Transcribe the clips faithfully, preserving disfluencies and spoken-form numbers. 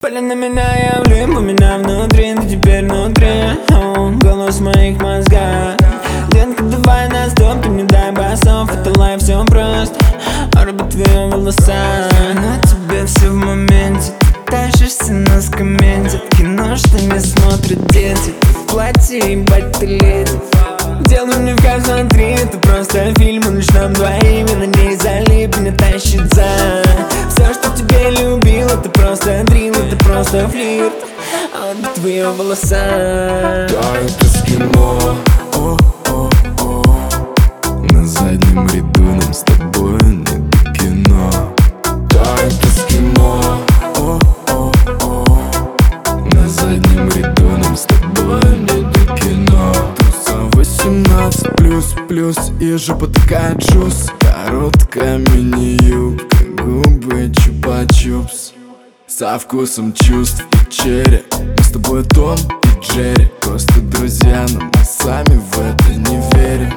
Поле на меня, я влип, у меня внутри, ты теперь внутри. О, голос в моих мозгах. Детка, давай на стоп, ты мне дай басов. Это лайф, все просто, орбит твои волоса. На тебе все в моменте, ты тащишься на скамейке. Кино, что не смотрят дети, ты в платье, ебать, ты леди. Делай мне в кайф, смотри, это просто фильм, он лишь нам двоим. И на ней залип, меня тащит за все, что тебе любил, это просто дрил, это просто флирт. А он твои волоса. Да, это с кино. О, о, о. На заднем ряду нам с тобой не до кино. Да, это с кино. О, о, о. На заднем ряду нам с тобой не до кино. восемнадцать плюс, плюс, и жопа такая джус. Короткая мини-юбка, губы чупа-чупс. Со вкусом чувств и черри. Мы с тобой Том и Джерри, просто друзья, но мы сами в это не верим.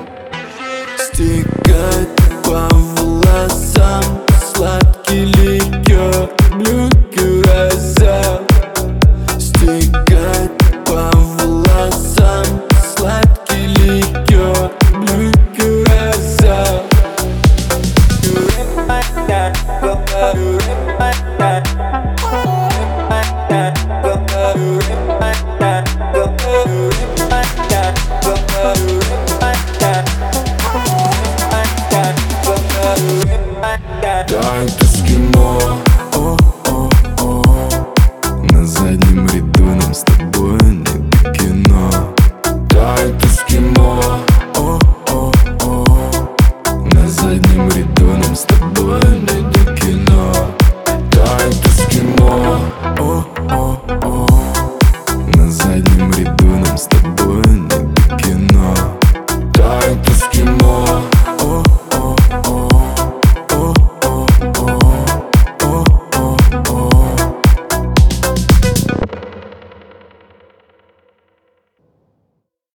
Стекает по волосам сладкий ликер.